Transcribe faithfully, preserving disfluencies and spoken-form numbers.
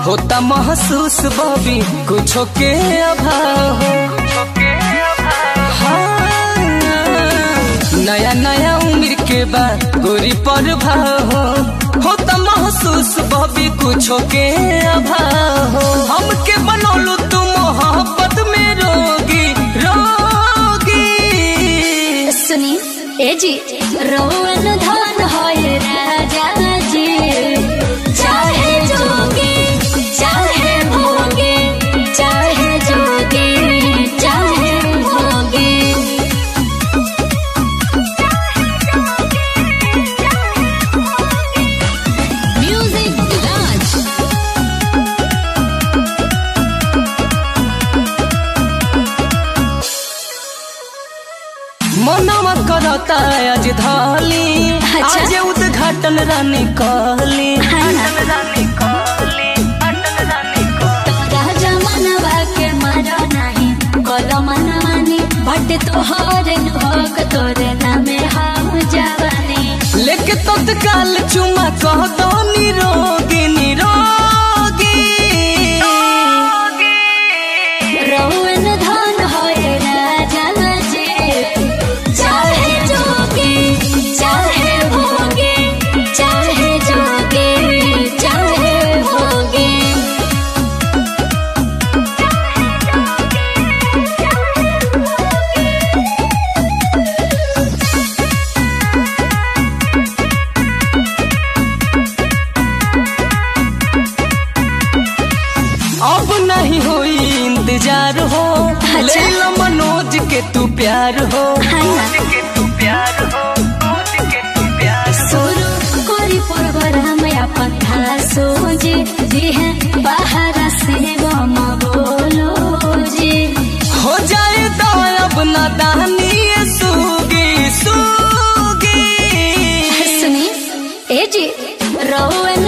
होता महसूस बॉबी कुछ के अभाव हाँ, नया नया उम्र के बाद गोरी पर भाव होता महसूस बॉबी कुछ के अभाव हमके बनौलू तू मोहब्बत में रोगी रोगी। सुनी ए जी रोवन धन होए राजा जी चाहे जोगी चाहे भोगी चाहे जोगी चाहे भोगी। म्यूजिक राज मनवा करता आज धाली अच्छा। आज उद्घाटन रानी कहली राजा मनवा के मारा नहीं गोलो मनवानी बट तोहरे नुहक तोरे नामे हम जवानी लेके तत्काल चुमा कह दो निरोगी निरोगी। रोवन धन होए राजा जी चाहे जोगी चाहे भोगी चाहे जोगी चाहे भोगी। अब नहीं होई इंतजार हो अच्छा। ले लो मनोज के तू प्यार हो के तू प्यार हो के तू प्यार शुरू कोरी प्रोग्राम अपन सोजे जी है बाहर से गम बोलो जी हो जाए तो अब नादानी सूगी सूगी। सुनी ए जी रोवन